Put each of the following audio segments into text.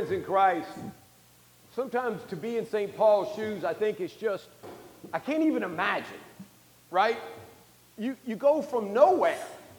friends in Christ, sometimes to be in St. Paul's shoes, I think it's just, I can't even imagine, right? You go from nowhere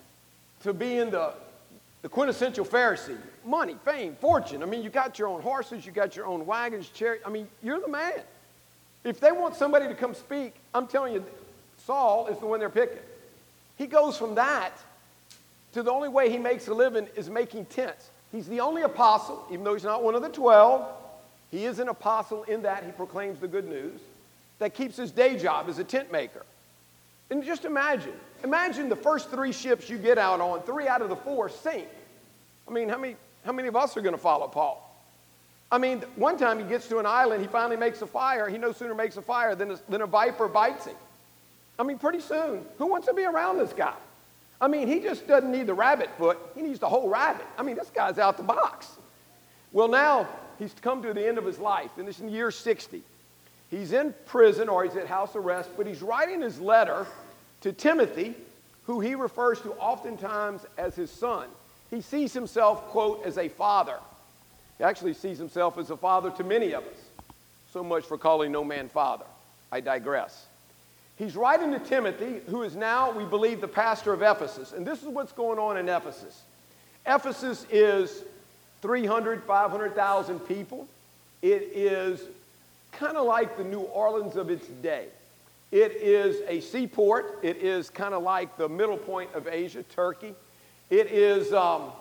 to being the quintessential Pharisee. Money, fame, fortune. I mean, you got your own horses, you got your own wagons, chariots. I mean, you're the man. If they want somebody to come speak, I'm telling you, Saul is the one they're picking. He goes from that to the only way he makes a living is making tents. He's the only apostle, even though he's not one of the 12. He is an apostle in that he proclaims the good news that keeps his day job as a tent maker. And just imagine the first 3 ships you get out on, 3 out of the 4 sink. I mean, how many of us are going to follow Paul? I mean, one time he gets to an island, he finally makes a fire. He no sooner makes a fire than a viper bites him. I mean, pretty soon, who wants to be around this guy? I mean, he just doesn't need the rabbit foot. He needs the whole rabbit. I mean, this guy's out the box. Well, now he's come to the end of his life, and this is in year 60. He's in prison or he's at house arrest, but he's writing his letter to Timothy, who he refers to oftentimes as his son. He sees himself, quote, as a father. He actually sees himself as a father to many of us. So much for calling no man father. I digress. He's writing to Timothy, who is now, we believe, the pastor of Ephesus. And this is what's going on in Ephesus. Ephesus is 300, 500,000 people. It is kind of like the New Orleans of its day. It is a seaport. It is kind of like the middle point of Asia, Turkey. It is,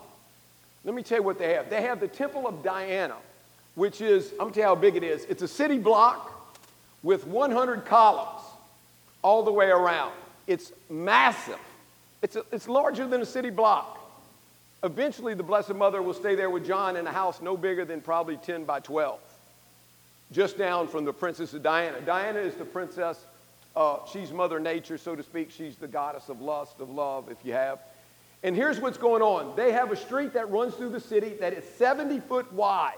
let me tell you what they have. They have the Temple of Diana, which is, I'm going to tell you how big it is. It's a city block with 100 columns all the way around. It's massive. It's larger than a city block. Eventually, the Blessed Mother will stay there with John in a house no bigger than probably 10 by 12, just down from the Princess of Diana. Diana is the princess. She's Mother Nature, so to speak. She's the goddess of lust, of love, if you have. And here's what's going on. They have a street that runs through the city that is 70 foot wide.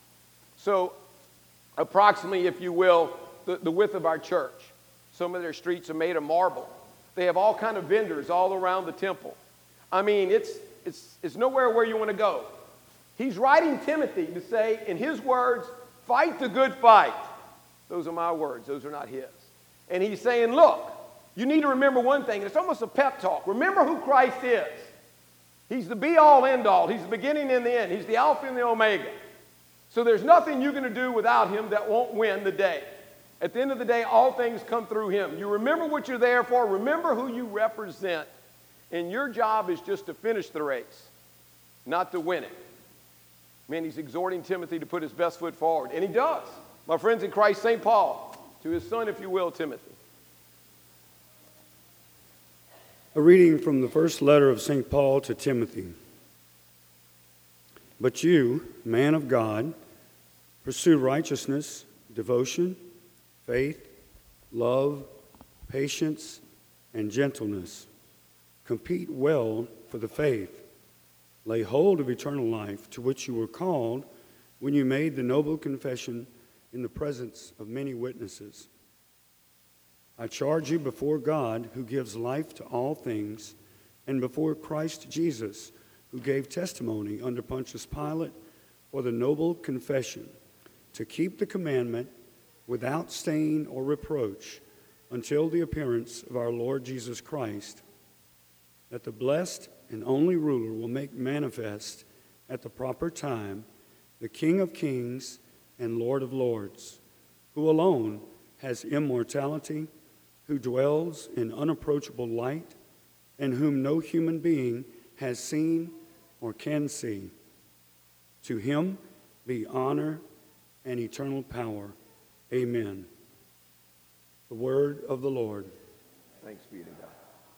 So approximately, if you will, the width of our church. Some of their streets are made of marble. They have all kind of vendors all around the temple. I mean, it's nowhere where you want to go. He's writing Timothy to say, in his words, fight the good fight. Those are my words. Those are not his. And he's saying, look, you need to remember one thing. It's almost a pep talk. Remember who Christ is. He's the be-all, end-all. He's the beginning and the end. He's the Alpha and the Omega. So there's nothing you're going to do without him that won't win the day. At the end of the day, all things come through him. You remember what you're there for. Remember who you represent. And your job is just to finish the race, not to win it. Man, he's exhorting Timothy to put his best foot forward. And he does. My friends in Christ, St. Paul, to his son, if you will, Timothy. A reading from the first letter of St. Paul to Timothy. But you, man of God, pursue righteousness, devotion, faith, love, patience, and gentleness. Compete well for the faith. Lay hold of eternal life, to which you were called when you made the noble confession in the presence of many witnesses. I charge you before God, who gives life to all things, and before Christ Jesus, who gave testimony under Pontius Pilate for the noble confession, to keep the commandment without stain or reproach until the appearance of our Lord Jesus Christ, that the blessed and only ruler will make manifest at the proper time the King of kings and Lord of lords, who alone has immortality, who dwells in unapproachable light, and whom no human being has seen or can see. To him be honor and eternal power. Amen. The word of the Lord. Thanks be to God.